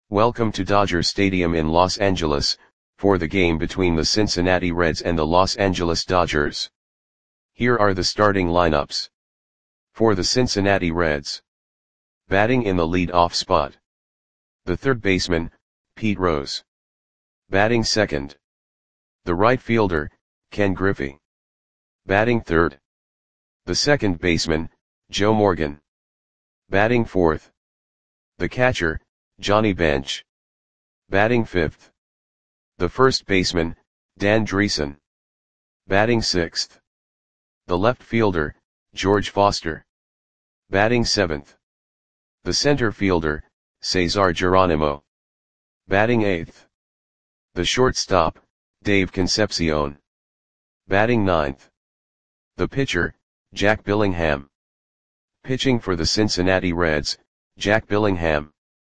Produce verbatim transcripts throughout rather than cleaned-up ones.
Welcome to Dodger Stadium in Los Angeles, for the game between the Cincinnati Reds and the Los Angeles Dodgers. Here are the starting lineups. For the Cincinnati Reds. Batting in the lead-off spot. The third baseman, Pete Rose. Batting second. The right fielder, Ken Griffey. Batting third. The second baseman, Joe Morgan. Batting fourth. The catcher, Johnny Bench. Batting fifth. The first baseman, Dan Driessen. Batting sixth. The left fielder, George Foster. Batting seventh. The center fielder, Cesar Geronimo. Batting eighth. The shortstop, Dave Concepcion. Batting ninth. The pitcher, Jack Billingham. Pitching for the Cincinnati Reds, Jack Billingham.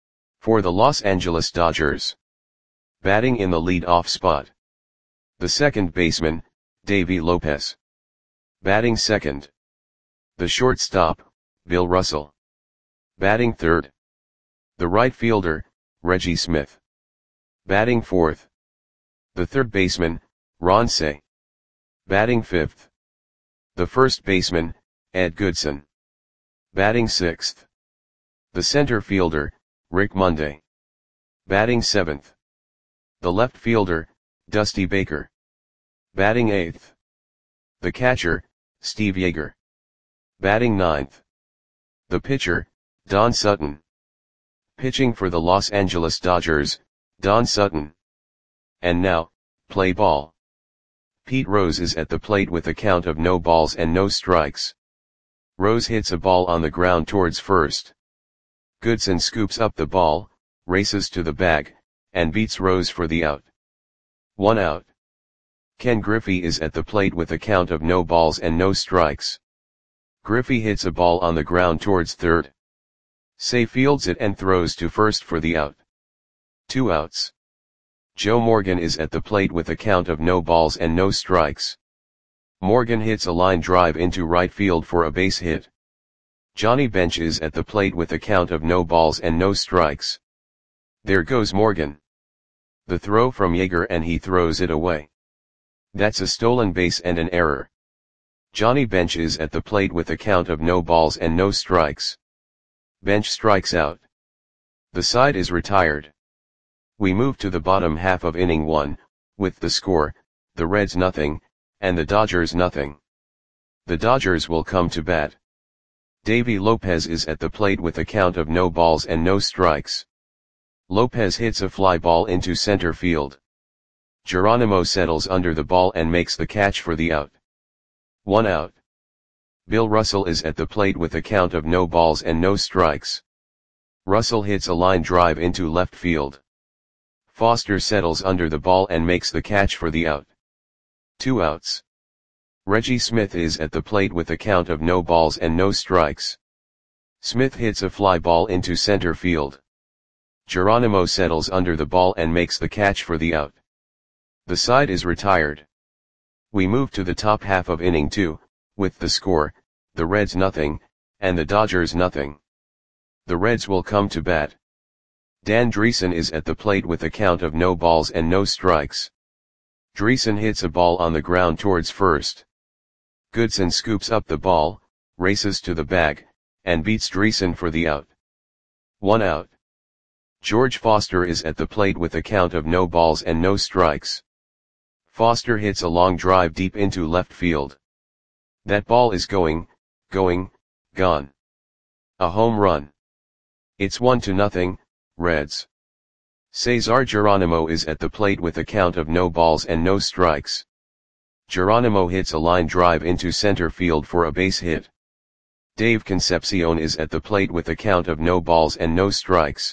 For the Los Angeles Dodgers. Batting in the lead-off spot. The second baseman, Davey Lopez. Batting second. The shortstop, Bill Russell. Batting third. The right fielder, Reggie Smith. Batting fourth. The third baseman, Ron Cey. Batting fifth. The first baseman, Ed Goodson. Batting sixth. The center fielder, Rick Monday. Batting seventh. The left fielder, Dusty Baker. Batting eighth. The catcher, Steve Yeager. Batting ninth. The pitcher, Don Sutton. Pitching for the Los Angeles Dodgers, Don Sutton. And now, play ball. Pete Rose is at the plate with a count of no balls and no strikes. Rose hits a ball on the ground towards first. Goodson scoops up the ball, races to the bag, and beats Rose for the out. One out. Ken Griffey is at the plate with a count of no balls and no strikes. Griffey hits a ball on the ground towards third. Cey fields it and throws to first for the out. Two outs. Joe Morgan is at the plate with a count of no balls and no strikes. Morgan hits a line drive into right field for a base hit. Johnny Bench is at the plate with a count of no balls and no strikes. There goes Morgan. The throw from Yeager and he throws it away. That's a stolen base and an error. Johnny Bench is at the plate with a count of no balls and no strikes. Bench strikes out. The side is retired. We move to the bottom half of inning one, with the score, the Reds nothing, and the Dodgers nothing. The Dodgers will come to bat. Davey Lopez is at the plate with a count of no balls and no strikes. Lopez hits a fly ball into center field. Geronimo settles under the ball and makes the catch for the out. One out. Bill Russell is at the plate with a count of no balls and no strikes. Russell hits a line drive into left field. Foster settles under the ball and makes the catch for the out. Two outs. Reggie Smith is at the plate with a count of no balls and no strikes. Smith hits a fly ball into center field. Geronimo settles under the ball and makes the catch for the out. The side is retired. We move to the top half of inning two, with the score, the Reds nothing, and the Dodgers nothing. The Reds will come to bat. Dan Driessen is at the plate with a count of no balls and no strikes. Driessen hits a ball on the ground towards first. Goodson scoops up the ball, races to the bag, and beats Driessen for the out. One out. George Foster is at the plate with a count of no balls and no strikes. Foster hits a long drive deep into left field. That ball is going, going, gone. A home run. It's one to nothing, Reds. Cesar Geronimo is at the plate with a count of no balls and no strikes. Geronimo hits a line drive into center field for a base hit. Dave Concepcion is at the plate with a count of no balls and no strikes.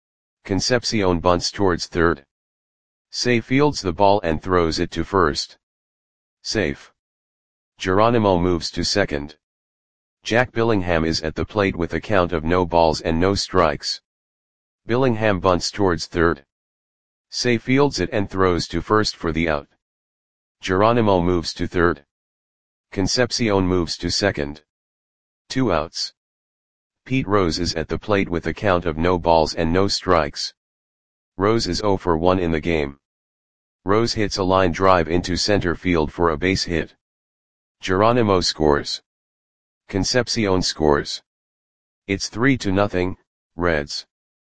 Concepcion bunts towards third. Cey fields the ball and throws it to first. Safe. Geronimo moves to second. Jack Billingham is at the plate with a count of no balls and no strikes. Billingham bunts towards third. Cey fields it and throws to first for the out. Geronimo moves to third. Concepcion moves to second. Two outs. Pete Rose is at the plate with a count of no balls and no strikes. Rose is zero for one in the game. Rose hits a line drive into center field for a base hit. Geronimo scores. Concepcion scores. It's three to nothing, Reds.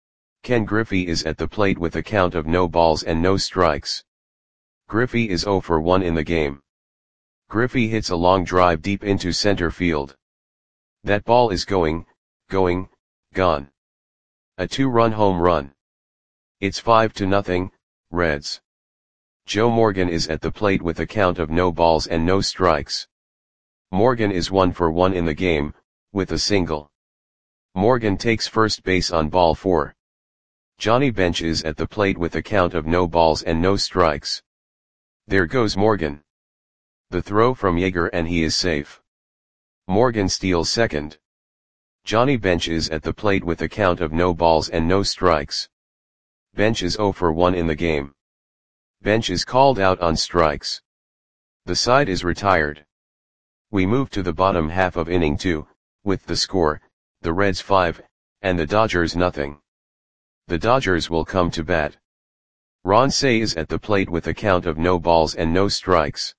Ken Griffey is at the plate with a count of no balls and no strikes. Griffey is zero for one in the game. Griffey hits a long drive deep into center field. That ball is going, going, gone. A two-run home run. It's five to nothing, Reds. Joe Morgan is at the plate with a count of no balls and no strikes. Morgan is one for one in the game, with a single. Morgan takes first base on ball four. Johnny Bench is at the plate with a count of no balls and no strikes. There goes Morgan. The throw from Yeager and he is safe. Morgan steals second. Johnny Bench is at the plate with a count of no balls and no strikes. Bench is zero for one in the game. Bench is called out on strikes. The side is retired. We move to the bottom half of inning two, with the score, the Reds five, and the Dodgers nothing. The Dodgers will come to bat. Ron Cey is at the plate with a count of no balls and no strikes.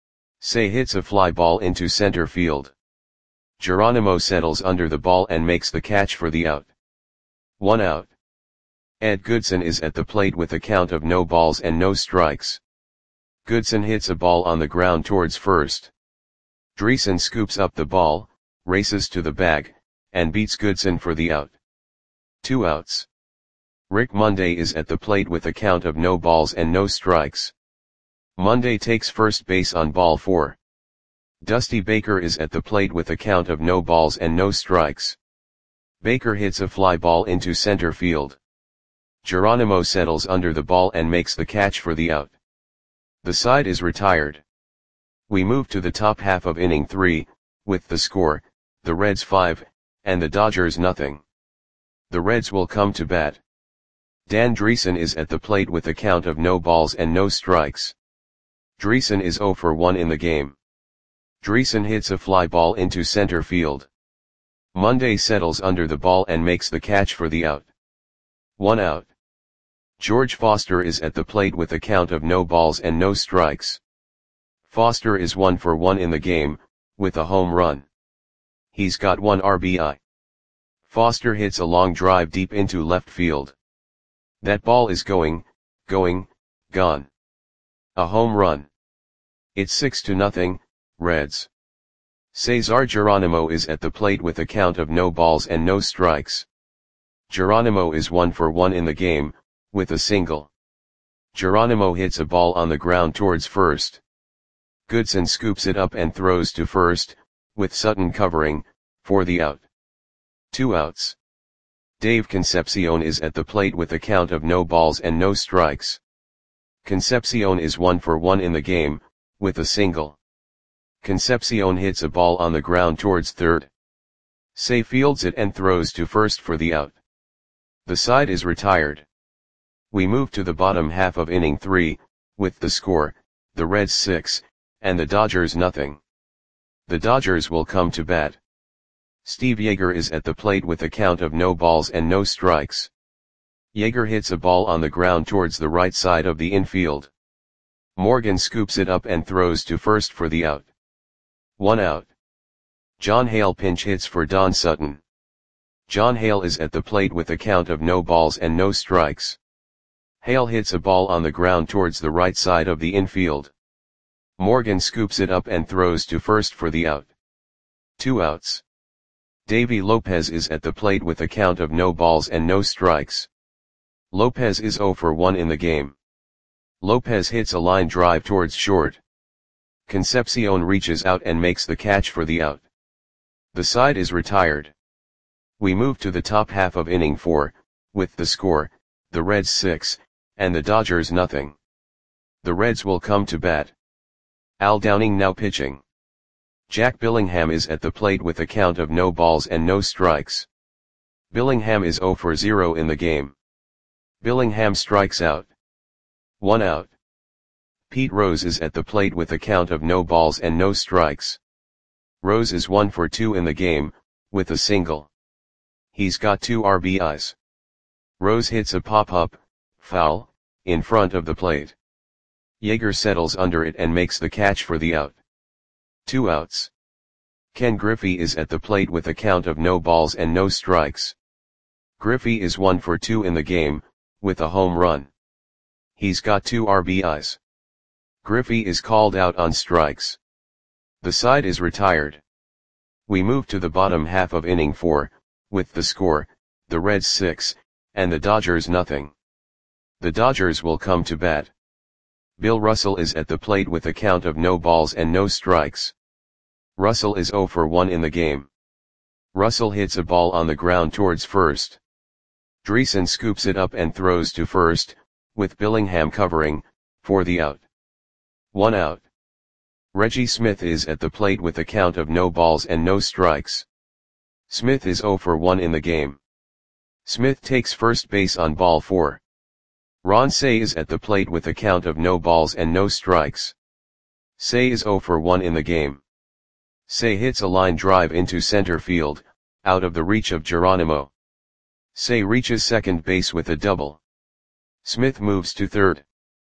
Cey hits a fly ball into center field. Geronimo settles under the ball and makes the catch for the out. One out. Ed Goodson is at the plate with a count of no balls and no strikes. Goodson hits a ball on the ground towards first. Dreesen scoops up the ball, races to the bag, and beats Goodson for the out. Two outs. Rick Monday is at the plate with a count of no balls and no strikes. Monday takes first base on ball four. Dusty Baker is at the plate with a count of no balls and no strikes. Baker hits a fly ball into center field. Geronimo settles under the ball and makes the catch for the out. The side is retired. We move to the top half of inning three, with the score, the Reds five, and the Dodgers nothing. The Reds will come to bat. Dan Dreesen is at the plate with a count of no balls and no strikes. Dreesen is zero for one in the game. Dreesen hits a fly ball into center field. Monday settles under the ball and makes the catch for the out. One out. George Foster is at the plate with a count of no balls and no strikes. Foster is one for one in the game, with a home run. He's got one R B I. Foster hits a long drive deep into left field. That ball is going, going, gone. A home run. It's six to nothing, Reds. Cesar Geronimo is at the plate with a count of no balls and no strikes. Geronimo is one for one in the game, with a single. Geronimo hits a ball on the ground towards first. Goodson scoops it up and throws to first, with Sutton covering, for the out. Two outs. Dave Concepcion is at the plate with a count of no balls and no strikes. Concepcion is one for one in the game, with a single. Concepcion hits a ball on the ground towards third. Cey fields it and throws to first for the out. The side is retired. We move to the bottom half of inning three, with the score, the Reds six, and the Dodgers nothing. The Dodgers will come to bat. Steve Yeager is at the plate with a count of no balls and no strikes. Yeager hits a ball on the ground towards the right side of the infield. Morgan scoops it up and throws to first for the out. One out. John Hale pinch hits for Don Sutton. John Hale is at the plate with a count of no balls and no strikes. Hale hits a ball on the ground towards the right side of the infield. Morgan scoops it up and throws to first for the out. Two outs. Davy Lopez is at the plate with a count of no balls and no strikes. Lopez is zero for one in the game. Lopez hits a line drive towards short. Concepcion reaches out and makes the catch for the out. The side is retired. We move to the top half of inning four, with the score, the Reds six, and the Dodgers nothing. The Reds will come to bat. Al Downing now pitching. Jack Billingham is at the plate with a count of no balls and no strikes. Billingham is zero for zero in the game. Billingham strikes out. One out. Pete Rose is at the plate with a count of no balls and no strikes. Rose is one for two in the game, with a single. He's got two R B Is. Rose hits a pop-up, foul, in front of the plate. Yeager settles under it and makes the catch for the out. Two outs. Ken Griffey is at the plate with a count of no balls and no strikes. Griffey is one for two in the game, with a home run. He's got two R B Is. Griffey is called out on strikes. The side is retired. We move to the bottom half of inning four, with the score, the Reds six, and the Dodgers nothing. The Dodgers will come to bat. Bill Russell is at the plate with a count of no balls and no strikes. Russell is zero for one in the game. Russell hits a ball on the ground towards first. Dreesen scoops it up and throws to first, with Billingham covering, for the out. One out. Reggie Smith is at the plate with a count of no balls and no strikes. Smith is zero for one in the game. Smith takes first base on ball four. Ron Cey is at the plate with a count of no balls and no strikes. Cey is zero for one in the game. Cey hits a line drive into center field, out of the reach of Geronimo. Cey reaches second base with a double. Smith moves to third.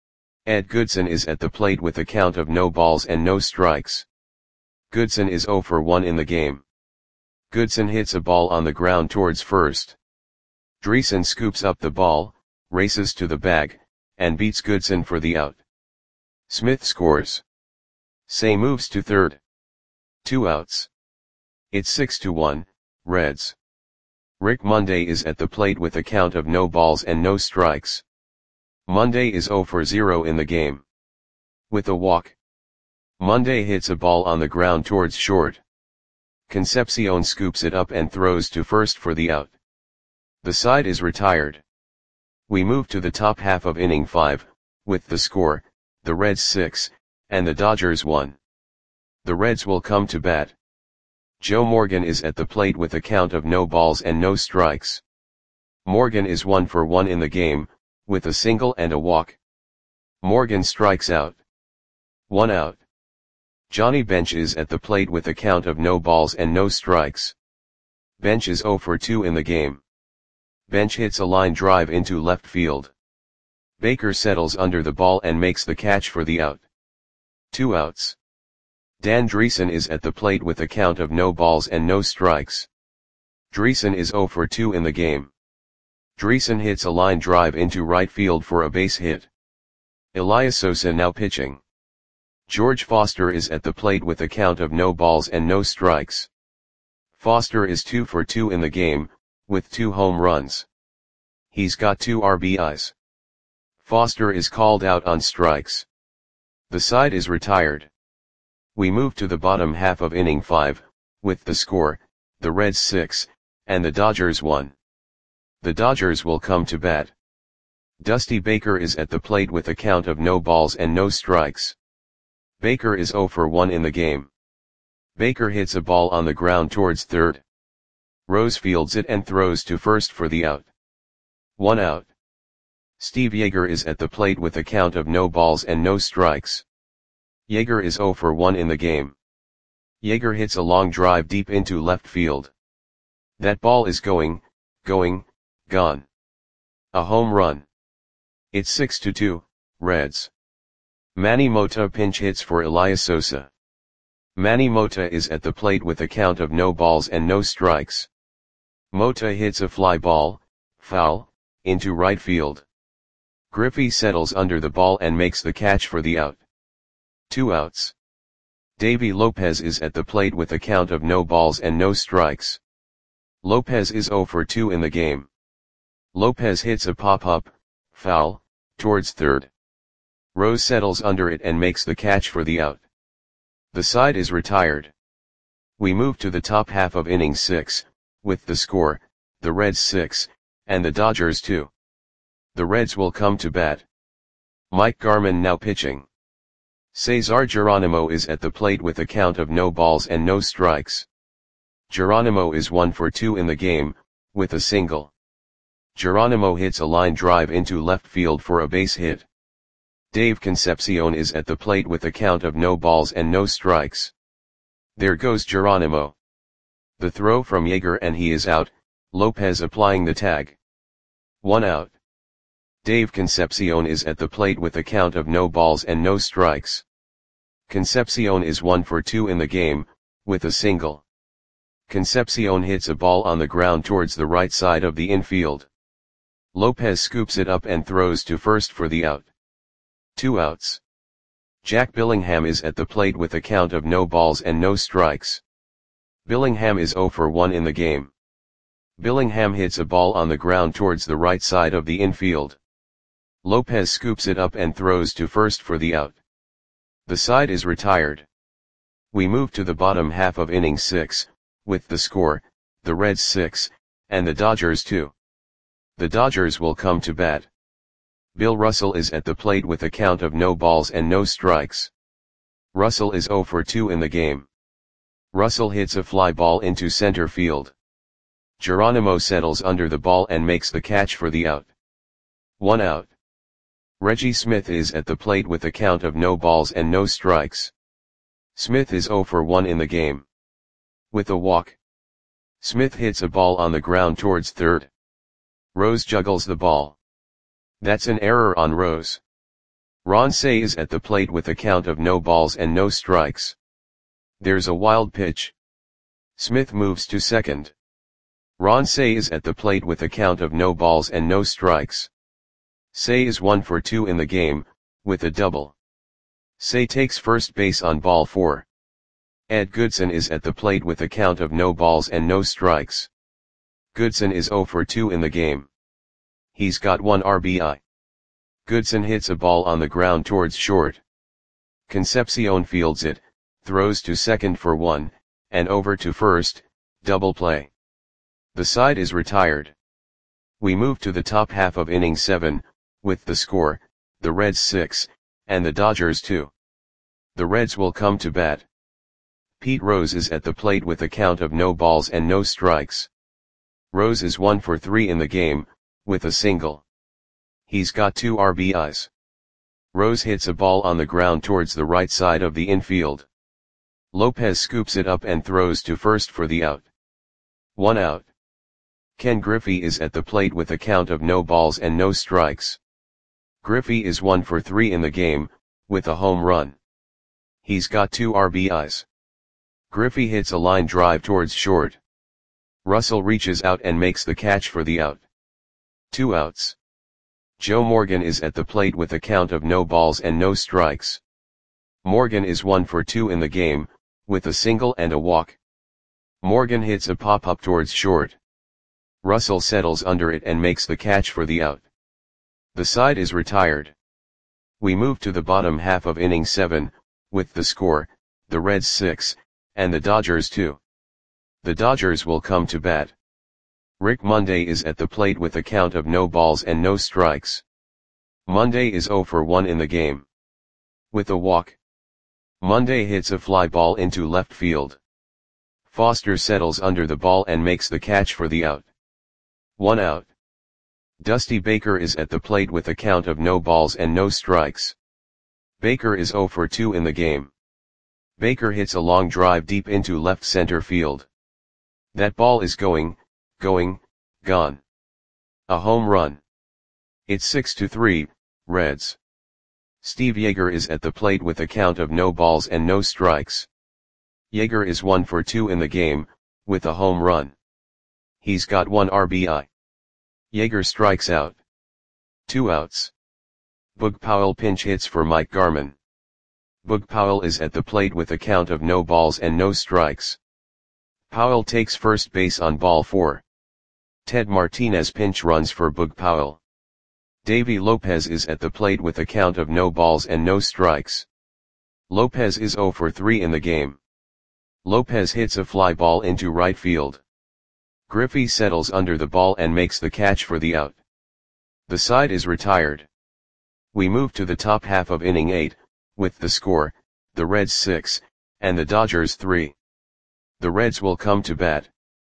Ed Goodson is at the plate with a count of no balls and no strikes. Goodson is zero for one in the game. Goodson hits a ball on the ground towards first. Dreesen scoops up the ball, races to the bag, and beats Goodson for the out. Smith scores. Cey moves to third. Two outs. It's six to one, Reds. Rick Monday is at the plate with a count of no balls and no strikes. Monday is zero for zero in the game. With a walk. Monday hits a ball on the ground towards short. Concepcion scoops it up and throws to first for the out. The side is retired. We move to the top half of inning five, with the score, the Reds six, and the Dodgers one. The Reds will come to bat. Joe Morgan is at the plate with a count of no balls and no strikes. Morgan is one for one in the game, with a single and a walk. Morgan strikes out. One out. Johnny Bench is at the plate with a count of no balls and no strikes. Bench is zero for two in the game. Bench hits a line drive into left field. Baker settles under the ball and makes the catch for the out. Two outs. Dan Dreesen is at the plate with a count of no balls and no strikes. Dreesen is zero for two in the game. Dreesen hits a line drive into right field for a base hit. Elias Sosa now pitching. George Foster is at the plate with a count of no balls and no strikes. Foster is two for two in the game, with two home runs. He's got two R B Is. Foster is called out on strikes. The side is retired. We move to the bottom half of inning five, with the score, the Reds six, and the Dodgers one. The Dodgers will come to bat. Dusty Baker is at the plate with a count of no balls and no strikes. Baker is zero for one in the game. Baker hits a ball on the ground towards third. Rose fields it and throws to first for the out. One out. Steve Yeager is at the plate with a count of no balls and no strikes. Yeager is zero for one in the game. Yeager hits a long drive deep into left field. That ball is going, going, gone. A home run. It's six to two, Reds. Manny Mota pinch hits for Elias Sosa. Manny Mota is at the plate with a count of no balls and no strikes. Mota hits a fly ball, foul, into right field. Griffey settles under the ball and makes the catch for the out. Two outs. Davy Lopez is at the plate with a count of no balls and no strikes. Lopez is zero for two in the game. Lopez hits a pop-up, foul, towards third. Rose settles under it and makes the catch for the out. The side is retired. We move to the top half of inning six, with the score, the Reds six, and the Dodgers two. The Reds will come to bat. Mike Garman now pitching. Cesar Geronimo is at the plate with a count of no balls and no strikes. Geronimo is one for two in the game, with a single. Geronimo hits a line drive into left field for a base hit. Dave Concepcion is at the plate with a count of no balls and no strikes. There goes Geronimo. The throw from Yeager and he is out, Lopez applying the tag. One out. Dave Concepcion is at the plate with a count of no balls and no strikes. Concepcion is one for two in the game, with a single. Concepcion hits a ball on the ground towards the right side of the infield. Lopez scoops it up and throws to first for the out. Two outs. Jack Billingham is at the plate with a count of no balls and no strikes. Billingham is zero for one in the game. Billingham hits a ball on the ground towards the right side of the infield. Lopez scoops it up and throws to first for the out. The side is retired. We move to the bottom half of inning six, with the score, the Reds six, and the Dodgers two. The Dodgers will come to bat. Bill Russell is at the plate with a count of no balls and no strikes. Russell is zero for two in the game. Russell hits a fly ball into center field. Geronimo settles under the ball and makes the catch for the out. One out. Reggie Smith is at the plate with a count of no balls and no strikes. Smith is zero for one in the game. With a walk. Smith hits a ball on the ground towards third. Rose juggles the ball. That's an error on Rose. Ron Cey is at the plate with a count of no balls and no strikes. There's a wild pitch. Smith moves to second. Ron Cey is at the plate with a count of no balls and no strikes. Cey is one for two in the game, with a double. Cey takes first base on ball four. Ed Goodson is at the plate with a count of no balls and no strikes. Goodson is zero for two in the game. He's got one R B I. Goodson hits a ball on the ground towards short. Concepcion fields it, throws to second for one, and over to first, double play. The side is retired. We move to the top half of inning seven, with the score, the Reds six, and the Dodgers two. The Reds will come to bat. Pete Rose is at the plate with a count of no balls and no strikes. Rose is one for three in the game, with a single. He's got two R B Is. Rose hits a ball on the ground towards the right side of the infield. Lopez scoops it up and throws to first for the out. One out. Ken Griffey is at the plate with a count of no balls and no strikes. Griffey is one for three in the game, with a home run. He's got two R B Is. Griffey hits a line drive towards short. Russell reaches out and makes the catch for the out. Two outs. Joe Morgan is at the plate with a count of no balls and no strikes. Morgan is one for two in the game, with a single and a walk. Morgan hits a pop-up towards short. Russell settles under it and makes the catch for the out. The side is retired. We move to the bottom half of inning seven, with the score, the Reds six, and the Dodgers two. The Dodgers will come to bat. Rick Monday is at the plate with a count of no balls and no strikes. Monday is zero for one in the game. With a walk. Monday hits a fly ball into left field. Foster settles under the ball and makes the catch for the out. One out. Dusty Baker is at the plate with a count of no balls and no strikes. Baker is zero for two in the game. Baker hits a long drive deep into left center field. That ball is going, going, gone. A home run. It's six to three, Reds. Steve Yeager is at the plate with a count of no balls and no strikes. Yeager is one for two in the game, with a home run. He's got one R B I. Yeager strikes out. Two outs. Boog Powell pinch hits for Mike Garman. Boog Powell is at the plate with a count of no balls and no strikes. Powell takes first base on ball four. Ted Martinez pinch runs for Boog Powell. Davy Lopez is at the plate with a count of no balls and no strikes. Lopez is zero for three in the game. Lopez hits a fly ball into right field. Griffey settles under the ball and makes the catch for the out. The side is retired. We move to the top half of inning eight, with the score, the Reds six, and the Dodgers three. The Reds will come to bat.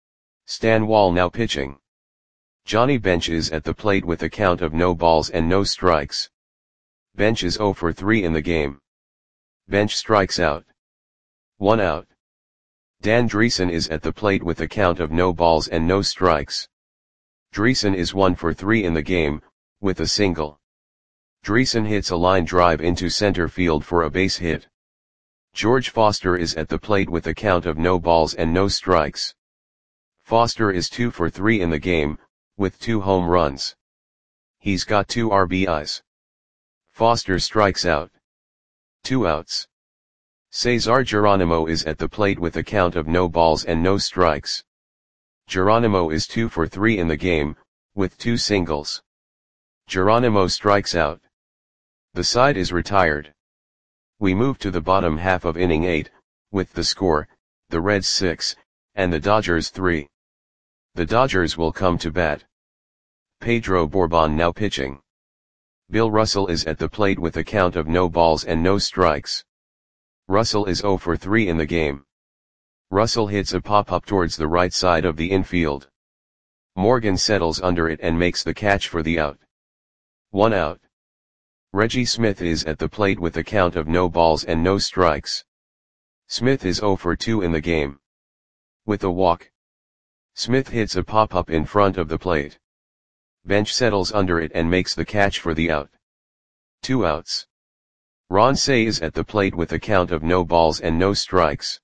Stan Wall now pitching. Johnny Bench is at the plate with a count of no balls and no strikes. Bench is zero for three in the game. Bench strikes out. One out. Dan Dreesen is at the plate with a count of no balls and no strikes. Dreesen is one for three in the game, with a single. Dreesen hits a line drive into center field for a base hit. George Foster is at the plate with a count of no balls and no strikes. Foster is two for three in the game, with two home runs. He's got two R B Is. Foster strikes out. Two outs. Cesar Geronimo is at the plate with a count of no balls and no strikes. Geronimo is two for three in the game, with two singles. Geronimo strikes out. The side is retired. We move to the bottom half of inning eight, with the score, the Reds six, and the Dodgers three. The Dodgers will come to bat. Pedro Borbon now pitching. Bill Russell is at the plate with a count of no balls and no strikes. Russell is zero for three in the game. Russell hits a pop-up towards the right side of the infield. Morgan settles under it and makes the catch for the out. One out. Reggie Smith is at the plate with a count of no balls and no strikes. Smith is zero for two in the game. With a walk. Smith hits a pop-up in front of the plate. Bench settles under it and makes the catch for the out. Two outs. Ron Cey is at the plate with a count of no balls and no strikes.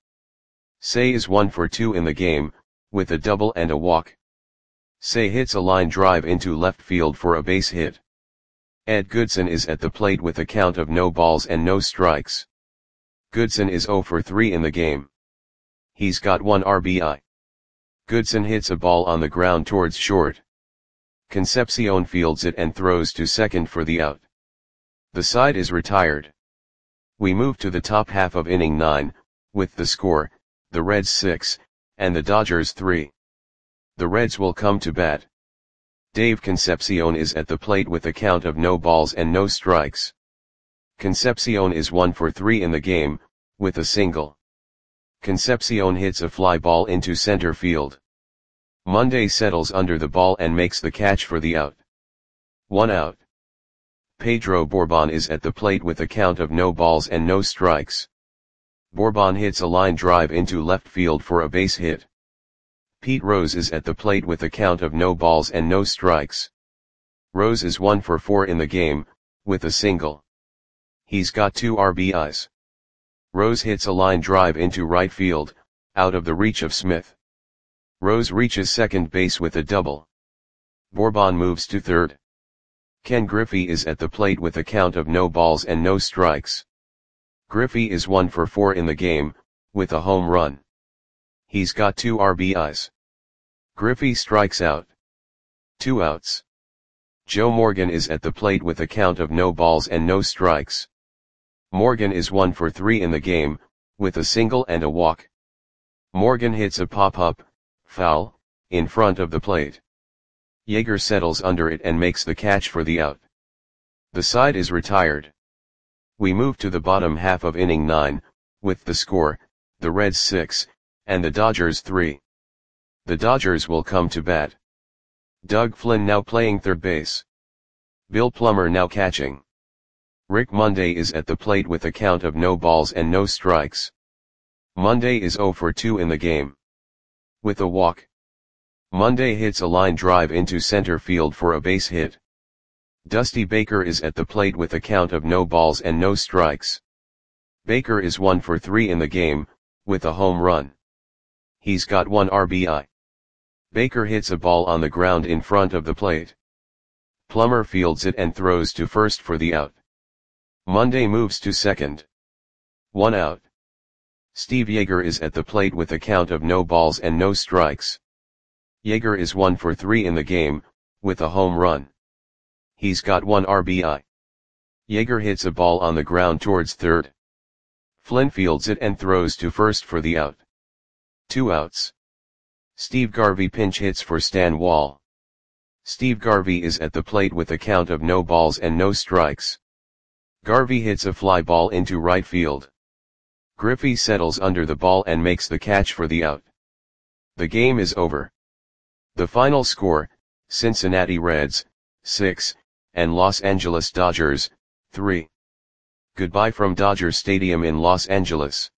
Cey is one for two in the game, with a double and a walk. Cey hits a line drive into left field for a base hit. Ed Goodson is at the plate with a count of no balls and no strikes. Goodson is zero for three in the game. He's got one R B I. Goodson hits a ball on the ground towards short. Concepcion fields it and throws to second for the out. The side is retired. We move to the top half of inning nine, with the score, the Reds six, and the Dodgers three. The Reds will come to bat. Dave Concepcion is at the plate with a count of no balls and no strikes. Concepcion is one for three in the game, with a single. Concepcion hits a fly ball into center field. Monday settles under the ball and makes the catch for the out. One out. Pedro Borbon is at the plate with a count of no balls and no strikes. Borbon hits a line drive into left field for a base hit. Pete Rose is at the plate with a count of no balls and no strikes. Rose is one for four in the game, with a single. He's got two R B Is. Rose hits a line drive into right field, out of the reach of Smith. Rose reaches second base with a double. Borbon moves to third. Ken Griffey is at the plate with a count of no balls and no strikes. Griffey is one for four in the game, with a home run. He's got two R B Is. Griffey strikes out. Two outs. Joe Morgan is at the plate with a count of no balls and no strikes. Morgan is one for three in the game, with a single and a walk. Morgan hits a pop-up, foul, in front of the plate. Yeager settles under it and makes the catch for the out. The side is retired. We move to the bottom half of inning nine, with the score, the Reds six, and the Dodgers three. The Dodgers will come to bat. Doug Flynn now playing third base. Bill Plummer now catching. Rick Monday is at the plate with a count of no balls and no strikes. Monday is zero for two in the game. With a walk. Monday hits a line drive into center field for a base hit. Dusty Baker is at the plate with a count of no balls and no strikes. Baker is one for three in the game, with a home run. He's got one R B I. Baker hits a ball on the ground in front of the plate. Plummer fields it and throws to first for the out. Monday moves to second. One out. Steve Yeager is at the plate with a count of no balls and no strikes. Yeager is one for three in the game, with a home run. He's got one R B I. Yeager hits a ball on the ground towards third. Flynn fields it and throws to first for the out. Two outs. Steve Garvey pinch hits for Stan Wall. Steve Garvey is at the plate with a count of no balls and no strikes. Garvey hits a fly ball into right field. Griffey settles under the ball and makes the catch for the out. The game is over. The final score, Cincinnati Reds, six, and Los Angeles Dodgers, three. Goodbye from Dodger Stadium in Los Angeles.